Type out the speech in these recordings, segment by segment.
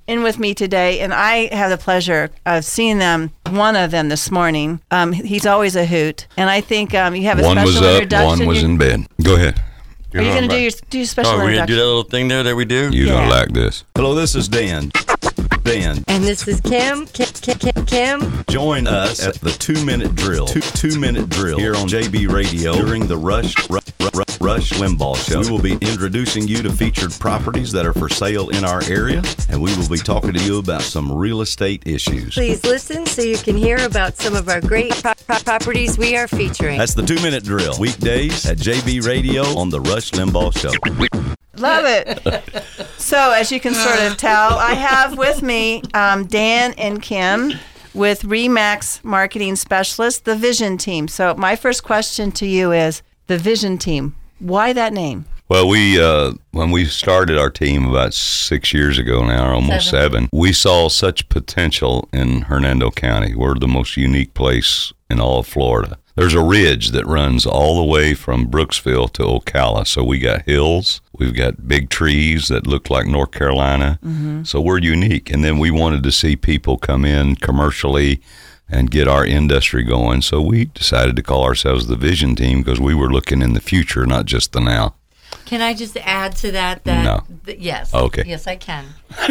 in with me today, and I have the pleasure of seeing one of them this morning. He's always a hoot, and I think you have a one special was up, introduction. one was in bed. Go ahead. Are you going to do your special we're going to introduction? do that little thing there that we do? You're going to like this. Hello, this is Dan. And this is Kim. Kim. Join us at the 2-minute drill. Two-minute drill here on JB Radio during the Rush Limbaugh Show. We will be introducing you to featured properties that are for sale in our area, and we will be talking to you about some real estate issues. Please listen so you can hear about some of our great properties we are featuring. That's the 2-minute drill. Weekdays at JB Radio on the Rush Limbaugh Show. Love it. So, as you can sort of tell, I have with me Dan and Kim with Remax Marketing Specialist, the Vision Team. So, my first question to you is the Vision Team. Why that name? Well, when we started our team about 6 years ago now, almost seven, we saw such potential in Hernando County. We're the most unique place in all of Florida. There's a ridge that runs all the way from Brooksville to Ocala. So we got hills, we've got big trees that look like North Carolina. Mm-hmm. So we're unique. And then we wanted to see people come in commercially and get our industry going. So we decided to call ourselves the Vision Team because we were looking in the future, not just the now. Can I just add to that? No. Yes. Okay. Yes, I can.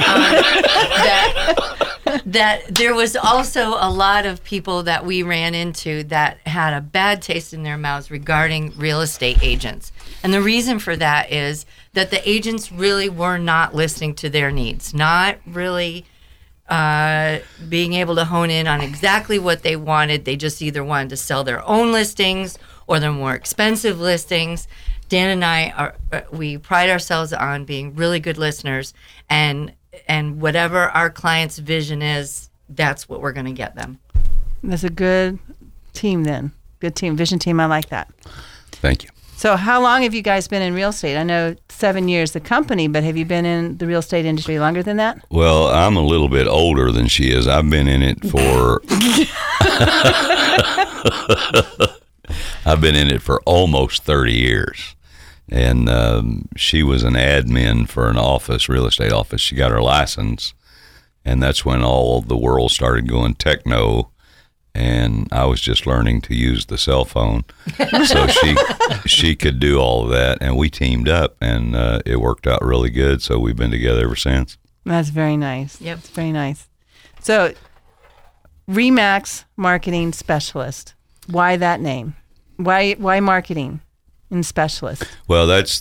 That there was also a lot of people that we ran into that had a bad taste in their mouths regarding real estate agents. And the reason for that is that the agents really were not listening to their needs, not really being able to hone in on exactly what they wanted. They just either wanted to sell their own listings or their more expensive listings. Dan and I we pride ourselves on being really good listeners, and whatever our client's vision is, that's what we're going to get them. That's a good team then. Good team. Vision Team, I like that. Thank you. So how long have you guys been in real estate? I know 7 years the company, but have you been in the real estate industry longer than that? Well, I'm a little bit older than she is. I've been in it for I've been in it for almost 30 years. And she was an admin for an office, real estate office. She got her license, and that's when all of the world started going techno, and I was just learning to use the cell phone. So she could do all of that, and we teamed up, and it worked out really good, so we've been together ever since. That's very nice. Yep. That's very nice. So, Remax Marketing Specialist. Why that name? Why marketing and specialist? Well, that's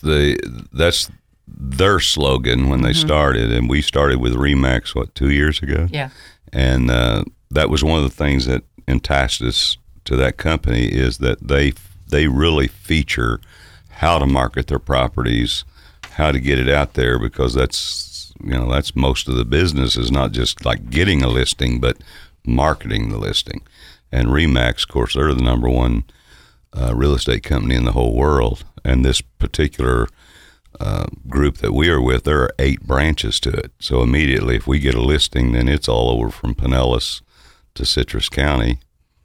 their slogan when they started, and we started with Remax 2 years ago. Yeah. And that was one of the things that enticed us to that company, is that they really feature how to market their properties, how to get it out there, because that's most of the business, is not just like getting a listing, but marketing the listing. And Remax, of course, they're the number one real estate company in the whole world. And this particular group that we are with, there are 8 branches to it. So immediately, if we get a listing, then it's all over from Pinellas to Citrus County,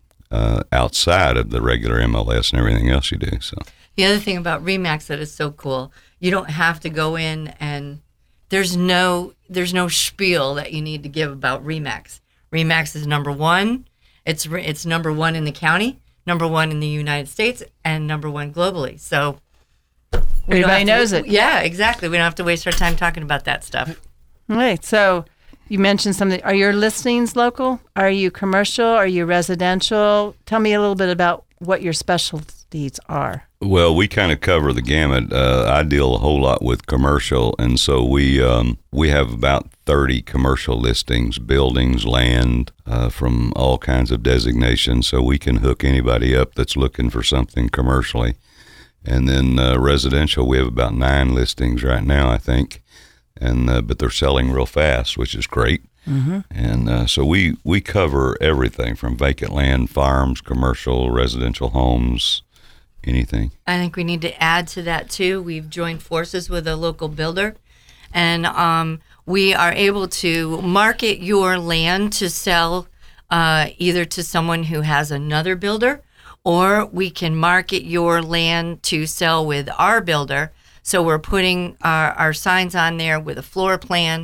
outside of the regular MLS and everything else you do. So The other thing about Remax that is so cool, you don't have to go in and there's no spiel that you need to give about Remax. Remax is number one. It's number one in the county, number one in the United States, and number one globally. So everybody knows it. Yeah, exactly. We don't have to waste our time talking about that stuff. All right. So you mentioned something. Are your listings local? Are you commercial? Are you residential? Tell me a little bit about what your specialties are. Well, we kind of cover the gamut. I deal a whole lot with commercial, and so we have about 30 commercial listings, buildings, land, from all kinds of designations, so we can hook anybody up that's looking for something commercially. And then residential, we have about 9 listings right now, I think, and but they're selling real fast, which is great. Mm-hmm. And so we cover everything from vacant land, farms, commercial, residential homes, anything. I think we need to add to that too. We've joined forces with a local builder, and we are able to market your land to sell either to someone who has another builder, or we can market your land to sell with our builder. So we're putting our signs on there with a floor plan,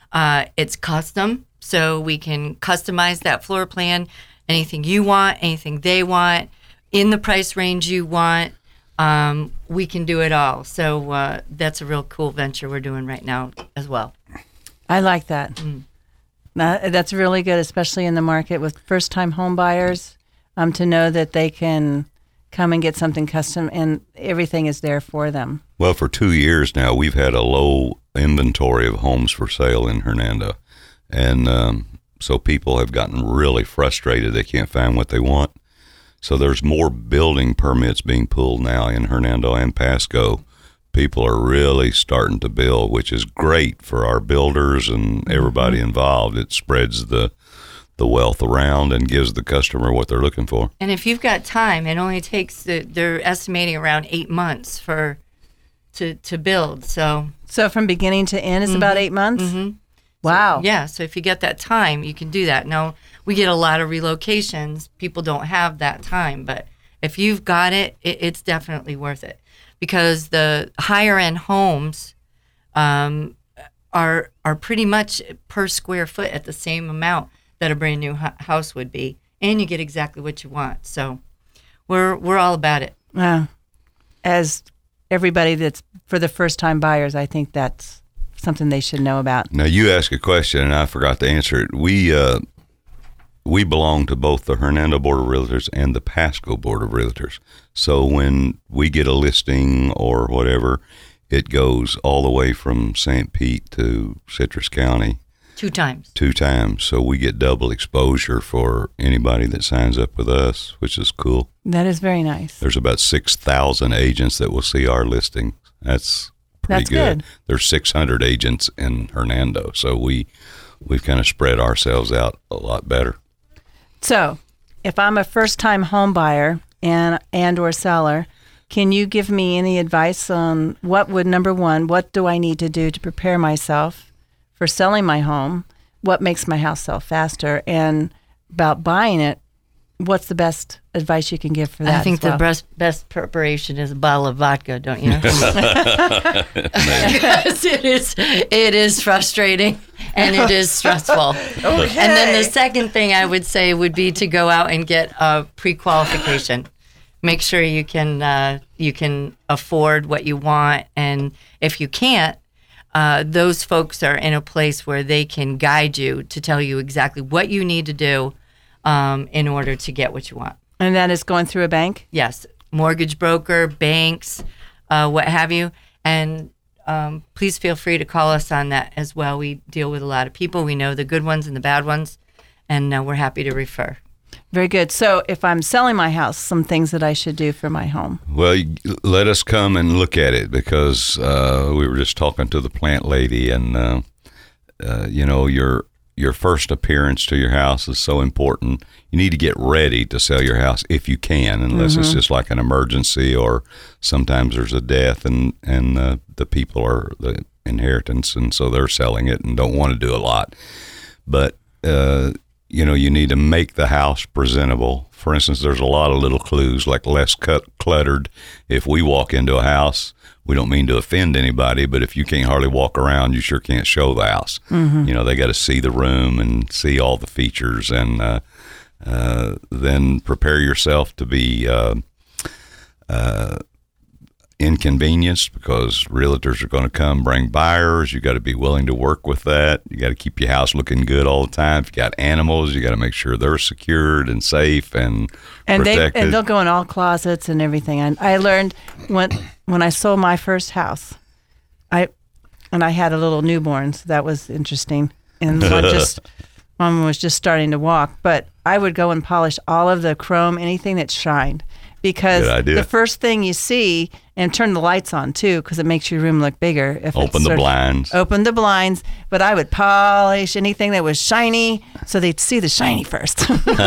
It's custom, so we can customize that floor plan. Anything you want, anything they want, in the price range you want, we can do it all. So that's a real cool venture we're doing right now as well. I like that. That's really good, especially in the market with first-time home buyers, to know that they can come and get something custom and everything is there for them. Well, for 2 years now, we've had a low inventory of homes for sale in Hernando. And so people have gotten really frustrated. They can't find what they want. So there's more building permits being pulled now in Hernando and Pasco. People are really starting to build, which is great for our builders and everybody involved. It spreads the wealth around and gives the customer what they're looking for. And if you've got time, it only takes, they're estimating around 8 months to build. So from beginning to end is about 8 months? Mm-hmm. Wow. So if you get that time, you can do that. Now, we get a lot of relocations. People don't have that time. But if you've got it, it's definitely worth it. Because the higher-end homes are pretty much per square foot at the same amount that a brand-new house would be. And you get exactly what you want. So we're all about it. As everybody that's for the first-time buyers, I think that's something they should know about. Now, you asked a question, and I forgot to answer it. We belong to both the Hernando Board of Realtors and the Pasco Board of Realtors. So when we get a listing or whatever, it goes all the way from St. Pete to Citrus County. 2 times. 2 times. So we get double exposure for anybody that signs up with us, which is cool. That is very nice. There's about 6,000 agents that will see our listing. That's pretty good. There's 600 agents in Hernando, so we've kind of spread ourselves out a lot better. So, if I'm a first-time home buyer and or seller, can you give me any advice on number one, what do I need to do to prepare myself for selling my home? What makes my house sell faster? And about buying it, what's the best advice you can give for that? I think the best preparation is a bottle of vodka, don't you? Yes, it is frustrating and it is stressful. Okay. And then the second thing I would say would be to go out and get a pre-qualification. Make sure you can afford what you want, and if you can't, those folks are in a place where they can guide you to tell you exactly what you need to do in order to get what you want. And that is going through a bank? Yes. Mortgage broker, banks, what have you. And please feel free to call us on that as well. We deal with a lot of people. We know the good ones and the bad ones, and we're happy to refer. Very good. So if I'm selling my house, some things that I should do for my home. Well, let us come and look at it, because we were just talking to the plant lady, and your first appearance to your house is so important. You need to get ready to sell your house if you can, unless it's just like an emergency, or sometimes there's a death and the people are the inheritance, and so they're selling it and don't want to do a lot. But you need to make the house presentable. For instance, there's a lot of little clues, like less cluttered. If we walk into a house, we don't mean to offend anybody, but if you can't hardly walk around, you sure can't show the house. They got to see the room and see all the features, and then prepare yourself to be inconvenienced, because realtors are going to come bring buyers. You got to be willing to work with that. You got to keep your house looking good all the time. If you got animals, you got to make sure they're secured and safe and protected. And they'll go in all closets and everything. And I learned when I sold my first house, I had a little newborn, so that was interesting. And Mom was just starting to walk, but I would go and polish all of the chrome, anything that shined. Because the first thing you see, and turn the lights on too, because it makes your room look bigger. Open the blinds. But I would polish anything that was shiny, so they'd see the shiny first.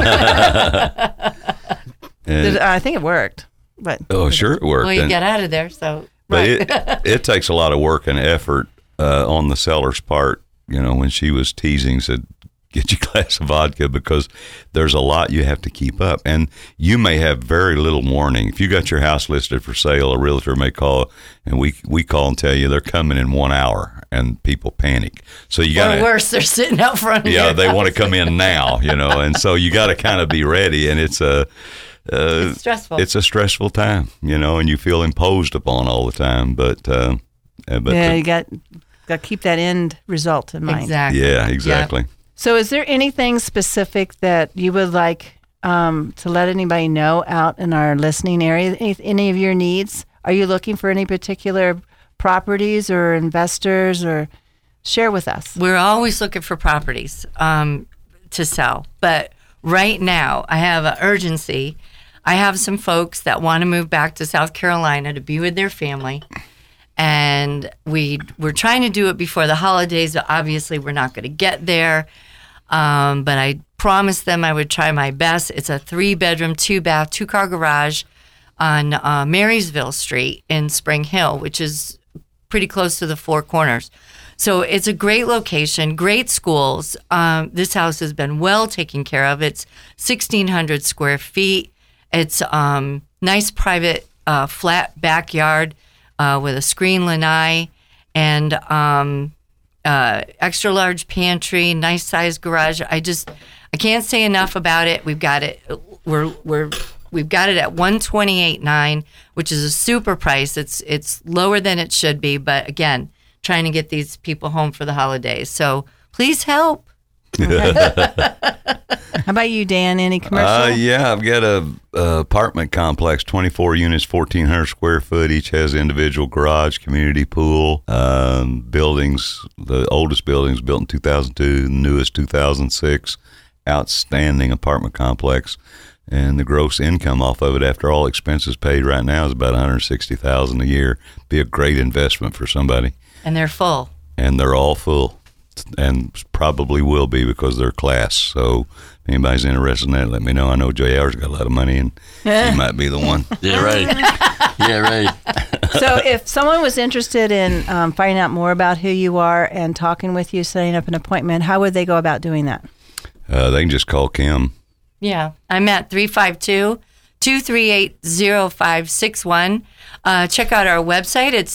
I think it worked. But sure it worked. Well, you got out of there, so. But it takes a lot of work and effort on the seller's part. When she was teasing, said, get you a glass of vodka, because there's a lot you have to keep up. And you may have very little warning. If you got your house listed for sale, a realtor may call, and we call and tell you they're coming in 1 hour, and people panic. So you got Or worse, they're sitting out front of yeah, your they house. want to come in now, and so you got to kind of be ready, and it's stressful. It's a stressful time, and you feel imposed upon all the time, but you got to keep that end result in mind. Exactly. yeah, exactly. Yep. So is there anything specific that you would like to let anybody know out in our listening area? Any of your needs? Are you looking for any particular properties or investors, or share with us? We're always looking for properties to sell. But right now, I have an urgency. I have some folks that want to move back to South Carolina to be with their family. And we're trying to do it before the holidays, but obviously we're not going to get there. But I promised them I would try my best. It's a 3-bedroom, 2-bath, 2-car garage on Marysville Street in Spring Hill, which is pretty close to the Four Corners. So it's a great location, great schools. This house has been well taken care of. It's 1,600 square feet. It's nice private flat backyard with a screen lanai and extra large pantry, nice sized garage. I can't say enough about it. We've got it. We've got it at $128,900, which is a super price. It's lower than it should be, but again, trying to get these people home for the holidays. So please help. How about you, Dan? Any commercial? Yeah, I've got a apartment complex, 24 units, 1,400 square foot. Each has individual garage, community pool, buildings. The oldest building was built in 2002, the newest 2006. Outstanding apartment complex. And the gross income off of it, after all expenses paid right now, is about $160,000 a year. Be a great investment for somebody. And they're full. And they're all full, and probably will be because they're class. So if anybody's interested in that, let me know. I know JR's got a lot of money, and he might be the one. Yeah, right. Yeah, right. So if someone was interested in finding out more about who you are and talking with you, setting up an appointment, how would they go about doing that? They can just call Kim. Yeah, I'm at 352-238-0561. Check out our website. It's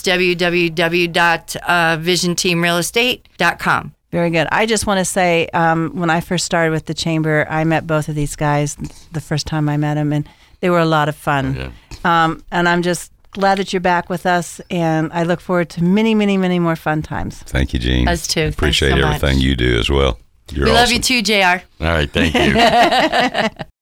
www.visionteamrealestate.com. Very good. I just want to say, when I first started with the Chamber, I met both of these guys the first time I met them, and they were a lot of fun. Yeah. And I'm just glad that you're back with us, and I look forward to many, many, many more fun times. Thank you, Gene. Us too. Appreciate Thanks so everything much. you do as well. You're We awesome. love you too, JR. All right, thank you.